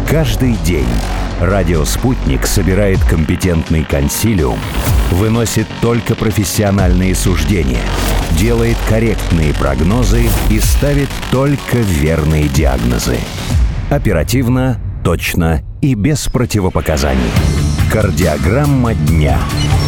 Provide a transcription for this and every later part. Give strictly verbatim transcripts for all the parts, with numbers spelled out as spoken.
Каждый день радио «Спутник» собирает компетентный консилиум, выносит только профессиональные суждения, делает корректные прогнозы и ставит только верные диагнозы. Оперативно, точно и без противопоказаний. Кардиограмма дня.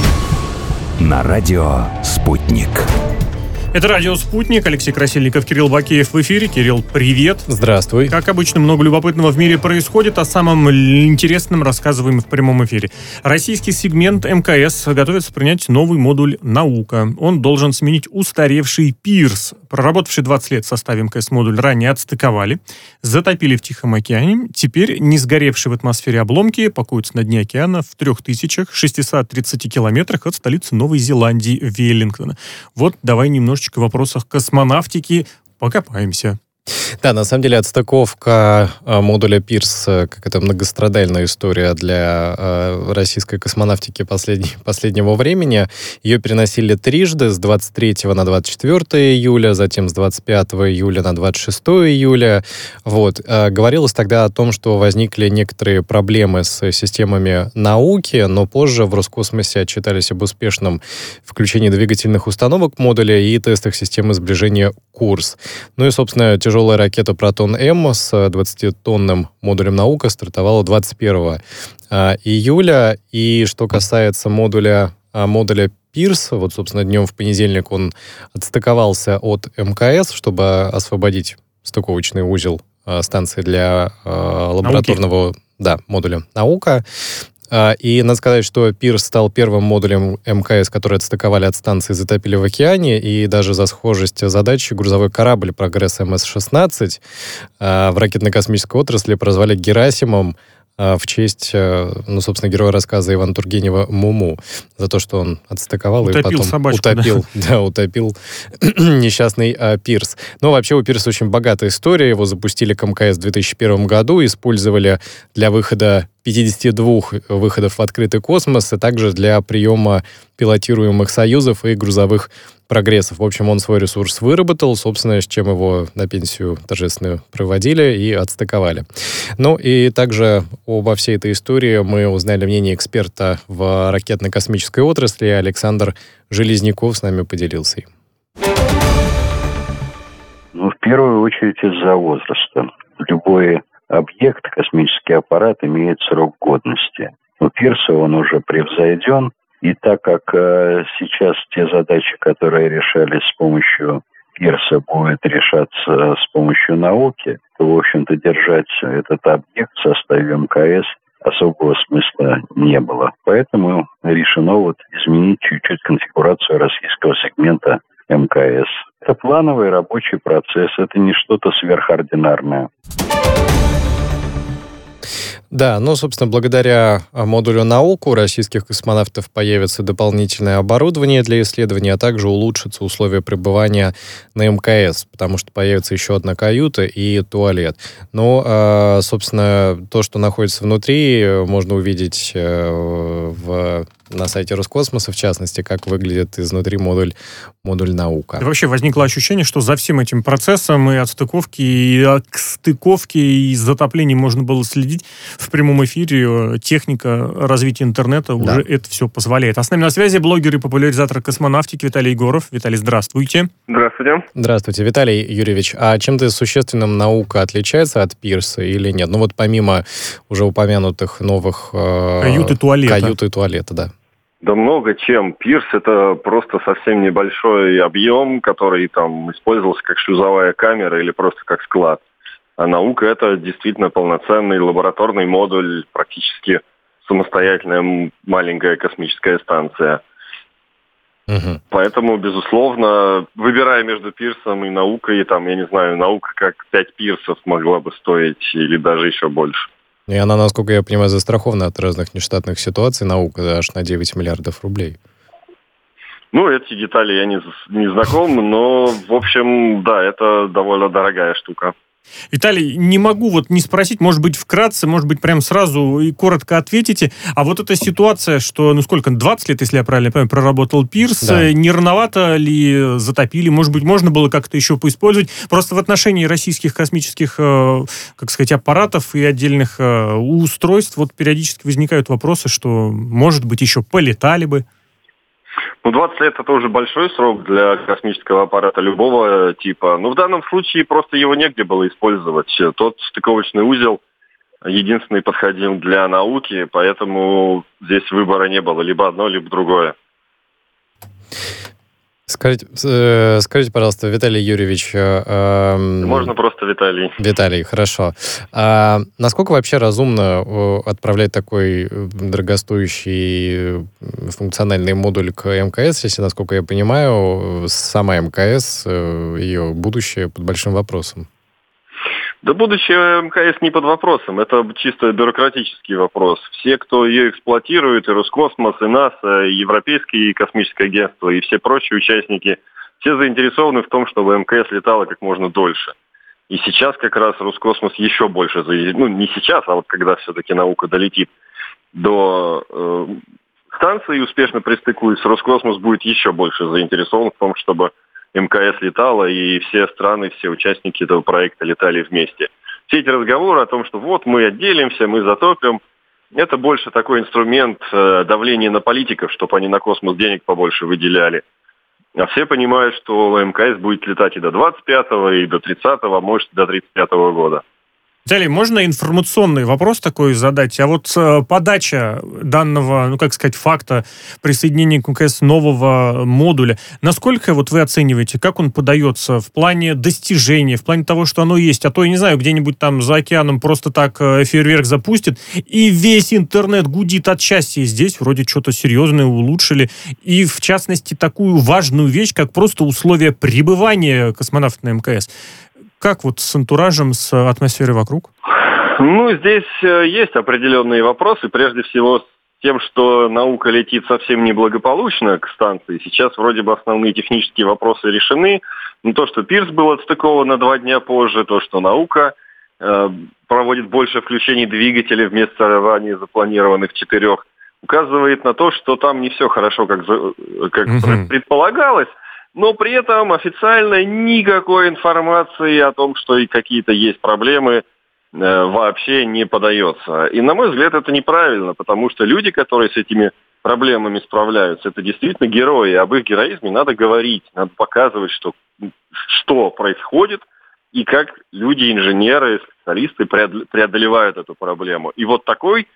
На радио «Спутник». Это радио «Спутник». Алексей Красильников, Кирилл Бакеев в эфире. Кирилл, привет. Здравствуй. Как обычно, много любопытного в мире происходит. О самом интересном рассказываем в прямом эфире. Российский сегмент эм ка эс готовится принять новый модуль «Наука». Он должен сменить устаревший «Пирс». Проработавший двадцать лет в составе эм ка эс-модуль ранее отстыковали, затопили в Тихом океане. Теперь не сгоревшие в атмосфере обломки покоятся на дне океана в трёх тысячах шестистах тридцати километрах от столицы Новой Зеландии Веллингтона. Вот давай немножечко в вопросах космонавтики покопаемся. Да, на самом деле отстыковка э, модуля «Пирс», э, как это многострадальная история для э, российской космонавтики последней, последнего времени. Ее переносили трижды, с двадцать третьего на двадцать четвёртого июля, затем с двадцать пятого июля на двадцать шестого июля. Вот. Э, говорилось тогда о том, что возникли некоторые проблемы с системами науки, но позже в Роскосмосе отчитались об успешном включении двигательных установок модуля и тестах системы сближения «Курс». Ну и, собственно, тяжелая ракета «Протон-М» с двадцатитонным модулем «Наука» стартовала двадцать первого июля. И что касается модуля, модуля «Пирс», вот, собственно, днем в понедельник он отстыковался от эм ка эс, чтобы освободить стыковочный узел станции для лабораторного да, модуля «Наука». И надо сказать, что «Пирс» стал первым модулем эм ка эс, который отстыковали от станции, затопили в океане, и даже за схожесть задачи грузовой корабль «Прогресс эм эс шестнадцать» в ракетно-космической отрасли прозвали «Герасимом» в честь, ну, собственно, героя рассказа Ивана Тургенева «Муму», за то, что он отстыковал утопил и потом собачку, утопил, да? Да, утопил несчастный а, «Пирс». Но вообще у «Пирса» очень богатая история. Его запустили к эм ка эс в две тысячи первом году, использовали для выхода пятидесяти двух выходов в открытый космос, а также для приема пилотируемых союзов и грузовых прогрессов. В общем, он свой ресурс выработал, собственно, с чем его на пенсию торжественно проводили и отстыковали. Ну и также обо всей этой истории мы узнали мнение эксперта в ракетно-космической отрасли. Александр Железняков с нами поделился им. Ну, в первую очередь из-за возраста. Любой объект, космический аппарат, имеет срок годности. У «Пирса» он уже превзойден. И так как э, сейчас те задачи, которые решались с помощью «Пирса», будут решаться с помощью науки, то, в общем-то, держать этот объект в составе эм ка эс особого смысла не было. Поэтому решено вот изменить чуть-чуть конфигурацию российского сегмента эм ка эс. Это плановый рабочий процесс, это не что-то сверхординарное. Да, ну, собственно, благодаря модулю «Наука» у российских космонавтов появится дополнительное оборудование для исследований, а также улучшатся условия пребывания на эм ка эс, потому что появится еще одна каюта и туалет. Ну, собственно, то, что находится внутри, можно увидеть в... на сайте Роскосмоса, в частности, как выглядит изнутри модуль, модуль «Наука». И вообще возникло ощущение, что за всем этим процессом и отстыковки, и отстыковки, и затоплений можно было следить в прямом эфире. Техника развития интернета да. уже это все позволяет. А с нами на связи блогер и популяризатор космонавтики Виталий Егоров. Виталий, здравствуйте. Здравствуйте. Здравствуйте, Виталий Юрьевич. А чем-то существенным «Наука» отличается от «Пирса» или нет? Ну вот помимо уже упомянутых новых... Э, кают и туалета. Кают и туалета, да. Да много чем. «Пирс» — это просто совсем небольшой объем, который там использовался как шлюзовая камера или просто как склад. А «Наука» — это действительно полноценный лабораторный модуль, практически самостоятельная маленькая космическая станция. Угу. Поэтому, безусловно, выбирая между «Пирсом» и «Наукой», там, я не знаю, «Наука» как пять «Пирсов» могла бы стоить или даже еще больше. И она, насколько я понимаю, застрахована от разных нештатных ситуаций, «Наука» аж на девять миллиардов рублей. Ну, эти детали я не, не знаком, но, в общем, да, это довольно дорогая штука. Виталий, не могу вот не спросить, может быть, вкратце, может быть, прям сразу и коротко ответите. А вот эта ситуация, что, ну сколько, двадцать лет, если я правильно понимаю, проработал Пирс, да. Не рановато ли затопили? Может быть, можно было как-то еще поиспользовать? Просто в отношении российских космических, как сказать, аппаратов и отдельных устройств вот периодически возникают вопросы, что, может быть, еще полетали бы. Ну, двадцать лет – это уже большой срок для космического аппарата любого типа. Но в данном случае просто его негде было использовать. Тот стыковочный узел единственный подходил для науки, поэтому здесь выбора не было. Либо одно, либо другое. Скажите, э, скажите, пожалуйста, Виталий Юрьевич... Э, Можно просто Виталий. Виталий, хорошо. А насколько вообще разумно отправлять такой дорогостоящий функциональный модуль к МКС, если, насколько я понимаю, сама МКС, ее будущее под большим вопросом? Да будущее МКС не под вопросом, это чисто бюрократический вопрос. Все, кто ее эксплуатирует, и Роскосмос, и НАСА, и Европейское космическое агентство, и все прочие участники, все заинтересованы в том, чтобы МКС летала как можно дольше. И сейчас как раз Роскосмос еще больше, ну не сейчас, а вот когда все-таки наука долетит до э, станции и успешно пристыкуется, Роскосмос будет еще больше заинтересован в том, чтобы МКС летала, и все страны, все участники этого проекта летали вместе. Все эти разговоры о том, что вот мы отделимся, мы затопим, это больше такой инструмент э, давления на политиков, чтобы они на космос денег побольше выделяли. А все понимают, что МКС будет летать и до двадцать пятого, и до тридцатого, а может и до тридцать пятого года. Виталий, можно информационный вопрос такой задать? А вот э, подача данного, ну как сказать, факта присоединения к МКС нового модуля, насколько вот вы оцениваете, как он подается в плане достижения, в плане того, что оно есть? А то, я не знаю, где-нибудь там за океаном просто так э, фейерверк запустит, и весь интернет гудит от счастья. И здесь вроде что-то серьезное улучшили. И, в частности, такую важную вещь, как просто условия пребывания космонавта на МКС. Как вот с антуражем, с атмосферой вокруг? Ну, здесь есть определенные вопросы. Прежде всего, с тем, что наука летит совсем неблагополучно к станции. Сейчас вроде бы основные технические вопросы решены. Но то, что Пирс был отстыкован на два дня позже, то, что наука э, проводит больше включений двигателей вместо ранее запланированных четырех, указывает на то, что там не все хорошо, как, как угу. предполагалось. Но при этом официально никакой информации о том, что и какие-то есть проблемы, э, вообще не подается. И, на мой взгляд, это неправильно, потому что люди, которые с этими проблемами справляются, это действительно герои. Об их героизме надо говорить, надо показывать, что, что происходит и как люди, инженеры, специалисты преодолевают эту проблему. И вот такой,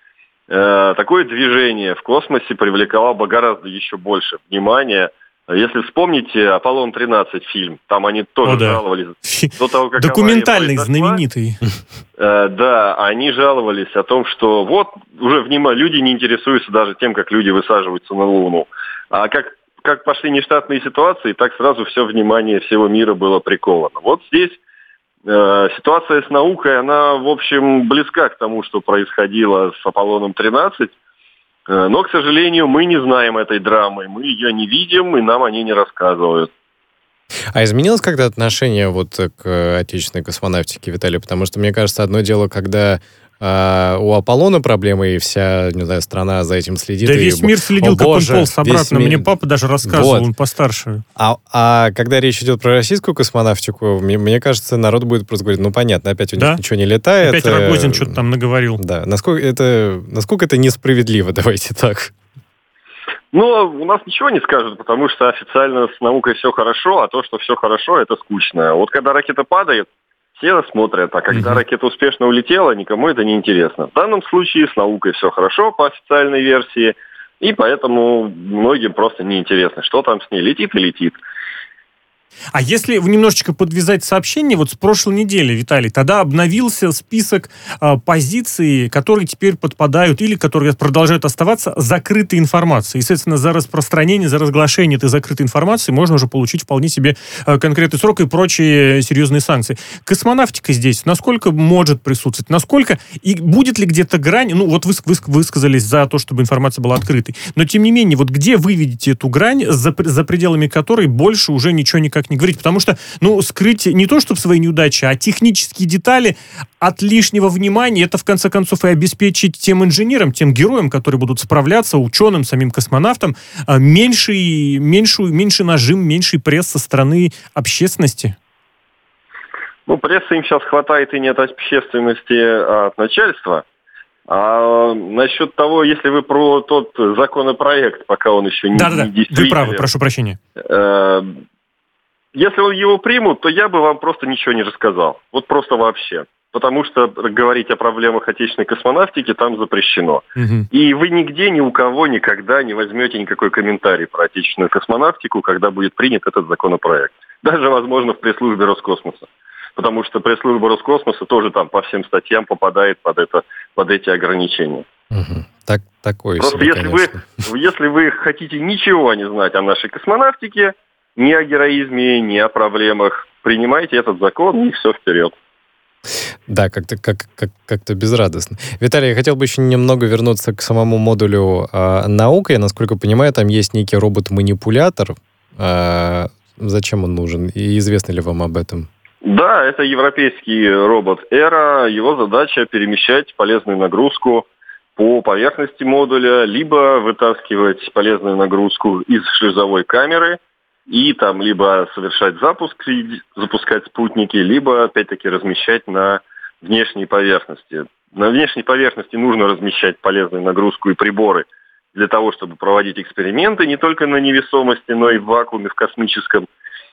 э, такое движение в космосе привлекало бы гораздо еще больше внимания. Если вспомните «Аполлон тринадцать» фильм, там они тоже О, да. жаловались. До того, как документальный, знаменитый. Э, да, они жаловались о том, что вот уже внимание, люди не интересуются даже тем, как люди высаживаются на Луну. А как, как пошли нештатные ситуации, так сразу все внимание всего мира было приковано. Вот здесь э, ситуация с наукой, она, в общем, близка к тому, что происходило с «Аполлоном тринадцать». Но, к сожалению, мы не знаем этой драмы, мы ее не видим, и нам они не рассказывают. А изменилось когда отношение вот к отечественной космонавтике, Виталий? Потому что, мне кажется, одно дело, когда э, у Аполлона проблемы, и вся, не знаю, страна за этим следит. Да и, весь мир следил, о, как боже, он полз обратно. Ми... Мне папа даже рассказывал, вот. Он постарше. А, а когда речь идет про российскую космонавтику, мне, мне кажется, народ будет просто говорить, ну, понятно, опять у них да? ничего не летает. Опять Рогозин что-то там наговорил. Да, насколько это, насколько это несправедливо, давайте так. Ну, у нас ничего не скажут, потому что официально с наукой все хорошо, а то, что все хорошо, это скучно. Вот когда ракета падает, все смотрят, а когда mm-hmm. ракета успешно улетела, никому это не интересно. В данном случае с наукой все хорошо по официальной версии, и поэтому многим просто неинтересно, что там с ней летит и летит. А если немножечко подвязать сообщение, вот с прошлой недели, Виталий, тогда обновился список э, позиций, которые теперь подпадают или которые продолжают оставаться закрытой информацией. И, соответственно, за распространение, за разглашение этой закрытой информации можно уже получить вполне себе э, конкретный срок и прочие серьезные санкции. Космонавтика здесь насколько может присутствовать? Насколько? И будет ли где-то грань? Ну, вот вы, вы высказались за то, чтобы информация была открытой. Но, тем не менее, вот где вы видите эту грань, за, за пределами которой больше уже ничего никогда как ни говорить, потому что, ну, скрыть не то, чтобы свои неудачи, а технические детали от лишнего внимания, это, в конце концов, и обеспечить тем инженерам, тем героям, которые будут справляться, ученым, самим космонавтам, меньший, меньшую, меньший нажим, меньший пресс со стороны общественности. Ну, прессы им сейчас хватает и не от общественности, а от начальства. А насчет того, если вы про тот законопроект, пока он еще не, Да-да-да, не действителен... Вы правы, прошу прощения. Э, если его примут, то я бы вам просто ничего не рассказал. Вот просто вообще. Потому что говорить о проблемах отечественной космонавтики там запрещено. Угу. И вы нигде, ни у кого никогда не возьмете никакой комментарий про отечественную космонавтику, когда будет принят этот законопроект. Даже, возможно, в пресс-службе Роскосмоса. Потому что пресс-служба Роскосмоса тоже там по всем статьям попадает под, это, под эти ограничения. Угу. Так, такое Просто себе, если вы, если вы хотите ничего не знать о нашей космонавтике, ни о героизме, ни о проблемах, принимайте этот закон и все вперед. Да, как-то, как, как, как-то безрадостно. Виталий, я хотел бы еще немного вернуться к самому модулю э, наука. Я, насколько понимаю, там есть некий робот-манипулятор. Э, зачем он нужен? И известно ли вам об этом? Да, это европейский робот Эра. Его задача перемещать полезную нагрузку по поверхности модуля, либо вытаскивать полезную нагрузку из шлюзовой камеры и там либо совершать запуск, запускать спутники, либо опять-таки размещать на внешней поверхности. На внешней поверхности нужно размещать полезную нагрузку и приборы для того, чтобы проводить эксперименты не только на невесомости, но и в вакууме, в космическом.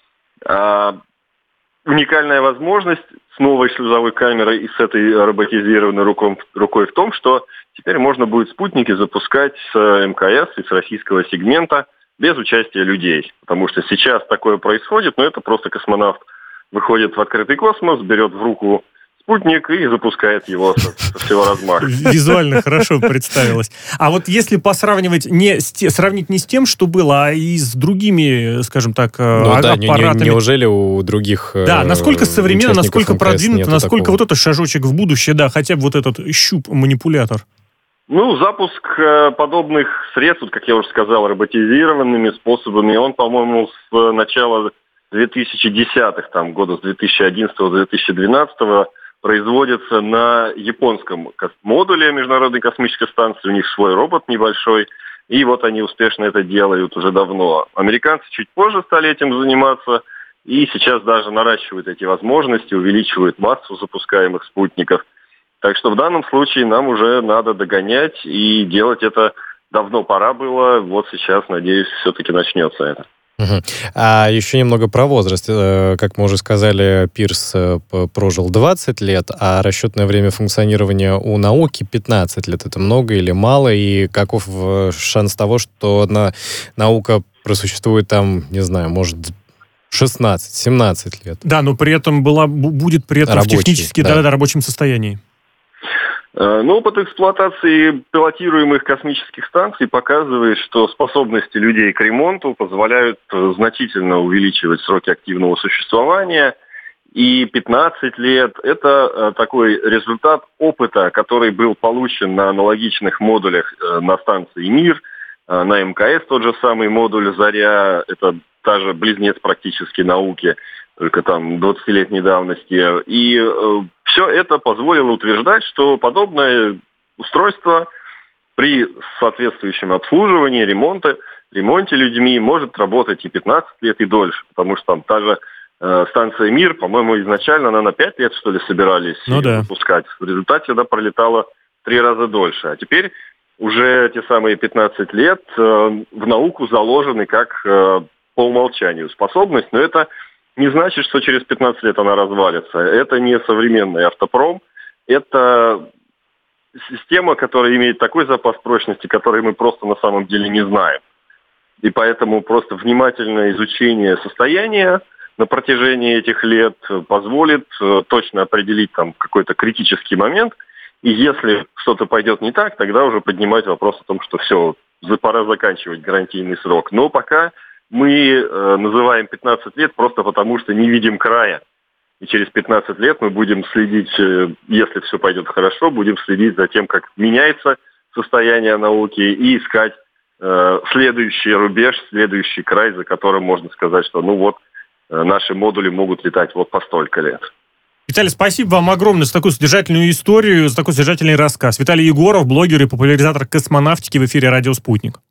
А уникальная возможность с новой шлюзовой камерой и с этой роботизированной рукой, рукой в том, что теперь можно будет спутники запускать с эм ка эс и с российского сегмента без участия людей. Потому что сейчас такое происходит, но это просто космонавт выходит в открытый космос, берет в руку спутник и запускает его со, со всего размаха. Визуально хорошо представилось. А вот если посравнивать, не с те, сравнить не с тем, что было, а и с другими, скажем так, ну, аппаратами. Да, не, неужели у других Да, насколько современно, насколько продвинуто, насколько такого? Вот это шажочек в будущее, да, хотя бы вот этот щуп-манипулятор. Ну, запуск подобных средств, как я уже сказал, роботизированными способами, он, по-моему, с начала две тысячи десятых, там, года с две тысячи одиннадцатого - две тысячи двенадцатого производится на японском модуле Международной космической станции. У них свой робот небольшой, и вот они успешно это делают уже давно. Американцы чуть позже стали этим заниматься, и сейчас даже наращивают эти возможности, увеличивают массу запускаемых спутников. Так что в данном случае нам уже надо догонять, и делать это давно пора было. Вот сейчас, надеюсь, все-таки начнется это. Угу. А еще немного про возраст. Как мы уже сказали, Пирс прожил двадцать лет, а расчетное время функционирования у науки пятнадцать лет. Это много или мало? И каков шанс того, что одна наука просуществует там, не знаю, может, шестнадцать-семнадцать лет? Да, но при этом была, будет при этом Рабочий, в технически да. Да, да, рабочем состоянии. Ну, опыт эксплуатации пилотируемых космических станций показывает, что способности людей к ремонту позволяют значительно увеличивать сроки активного существования. И пятнадцать лет – это такой результат опыта, который был получен на аналогичных модулях на станции «Мир», на эм ка эс тот же самый модуль «Заря», это та же близнец практически науки, только там двадцатилетней давности. И э, все это позволило утверждать, что подобное устройство при соответствующем обслуживании, ремонте, ремонте людьми может работать и пятнадцать лет, и дольше. Потому что там та же э, станция «Мир», по-моему, изначально она на пять лет, что ли, собирались ну, да. выпускать. В результате она пролетала в три раза дольше. А теперь уже те самые пятнадцать лет э, в науку заложены как э, по умолчанию способность, но это не значит, что через пятнадцать лет она развалится. Это не современный автопром, это система, которая имеет такой запас прочности, который мы просто на самом деле не знаем. И поэтому просто внимательное изучение состояния на протяжении этих лет позволит точно определить там какой-то критический момент. И если что-то пойдет не так, тогда уже поднимать вопрос о том, что все, пора заканчивать гарантийный срок. Но пока мы э, называем пятнадцать лет просто потому, что не видим края. И через пятнадцать лет мы будем следить, э, если все пойдет хорошо, будем следить за тем, как меняется состояние науки, и искать э, следующий рубеж, следующий край, за которым можно сказать, что ну вот наши модули могут летать вот по столько лет. Виталий, спасибо вам огромное за такую содержательную историю, за такой содержательный рассказ. Виталий Егоров, блогер и популяризатор космонавтики в эфире «Радио Спутник».